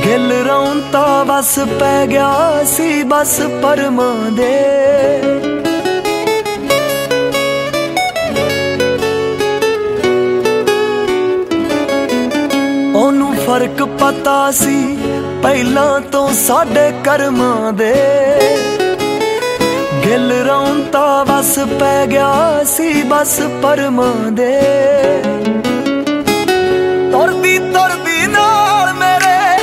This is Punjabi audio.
ਗਿੱਲ ਰੌਂ ਤਾਂ ਵਸ ਪੈ ਗਿਆ ਸੀ ਬਸ ਪਰਮਾਂ ਦੇ। ਉਹਨੂੰ ਫਰਕ ਪਤਾ ਸੀ ਪਹਿਲਾਂ ਤੋਂ ਸਾਡੇ ਕਰਮਾਂ ਦੇ। ਗਿੱਲ ਰੌਂ ਤਾਂ ਵਸ ਪੈ ਗਿਆ ਸੀ ਬਸ ਪਰਮਾਂ ਦੇ।